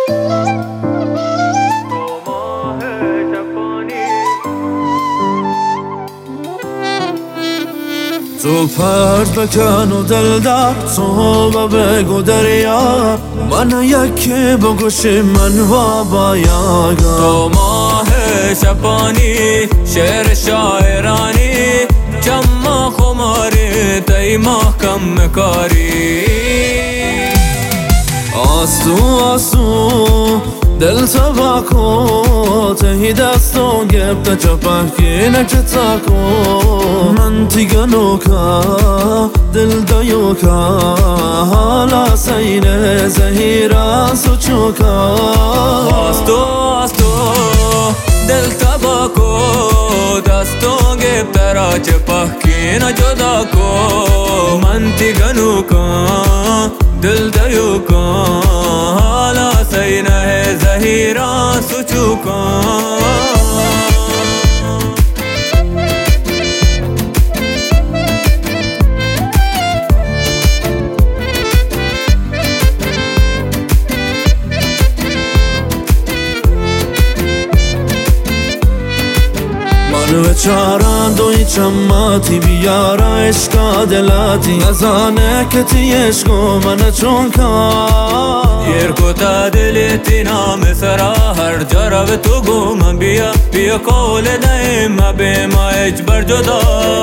تو پرد بکن و دل در تو و بگو دریا من یکی بگوشی من و باید تو ماه شبانی شعر شاعرانی جمع خماری تی محکم کاری آستو دل تبا کو تهی دستو گبتا چپکی نچتا کو من تیگنو کا دل دایو کا حالا سین زهیرا سوچو کا آستو دل تبا کو دستو گبتا را چپکی نجدا کو من تیگنو کا دل دایو کا حالا سین زهیرا سوچو کا چاران دوی چماتی بیارا عشقا دلاتی ازانه کتی عشقو من چون کار یرکو تا دلیتی نام سرا هر جا رو تو گو من بیا کول دایم به ما اجبر جدا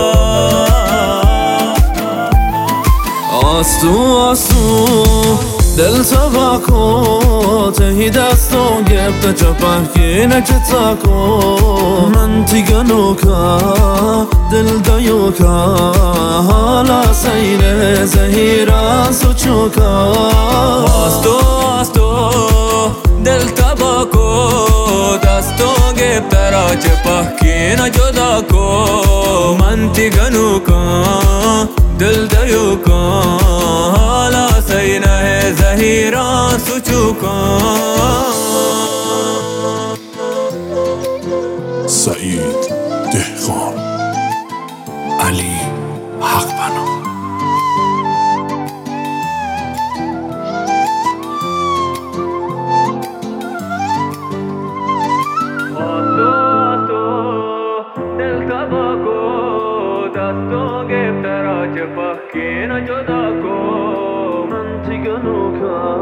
آستو دل تبا کو تهی دستو گبتا چپکی نچتا کو من تیگنو کا دل دایو کا حالا سین زهیرا سوچو کا آستو دل تبا کو دستو گبتا را چپکی نجدا کو من تیگنو کا دل دایو کا حالا سین زهیرا سوچو کا سعید دهقان علی حق بنا دل تبا کو دستو گبتا را چپکی نجدا کو من تیگنو کا